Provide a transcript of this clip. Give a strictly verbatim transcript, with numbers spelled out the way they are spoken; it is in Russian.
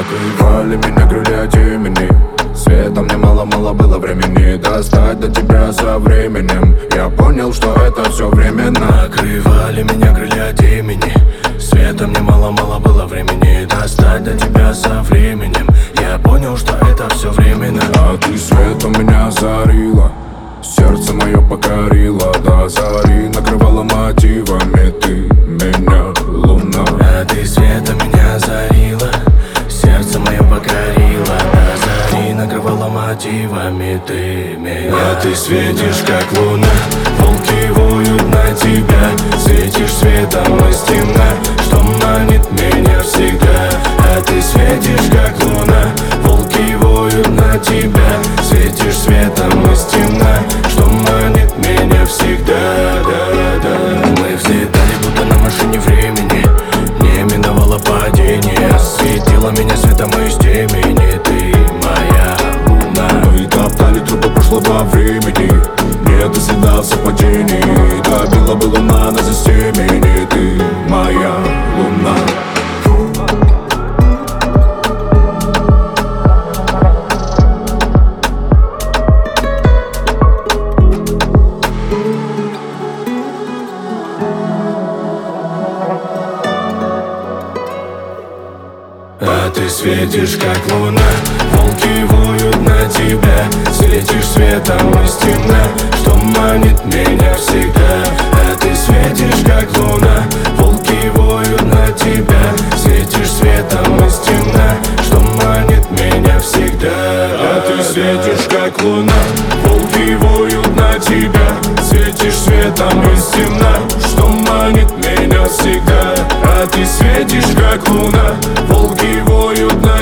Накрывали меня крылья темени, света мне мало-мало было времени достать до тебя со временем. Я понял, что это все временно. Накрывали меня крылья темени, света мне мало-мало было времени достать до тебя со временем. Я понял, что это все временно. А ты светом меня озарила, сердце мое покорило до зари, накрывала мотивами ты меня, луна. А ты светом меня озарила, сердце мое покорило до зари, накрывала мотивами ты меня. А ты светишь, как луна, волки воют на тебя, светишь светом из темна, что манит меня всегда. А ты светишь, как луна, волки воют на тебя, светишь светом из темна, что манит меня всегда. Да, да. Мы взлетали будто на машине времени, не миновало падение, осветила меня светом из темени, ты моя луна. Мы топтали трупы прошлого времени, нет и следа совпадений, добила бы луна на застемени, ты моя луна. А ты светишь, как луна, волки воют на тебя, светишь светом из темна, что манит меня всегда. А ты светишь, как луна, волки воют на тебя, светишь светом из темна, что манит меня всегда. А ты светишь, как луна, волки воют на тебя, светишь светом из темна, что манит меня всегда. А ты светишь, как луна, волки воют на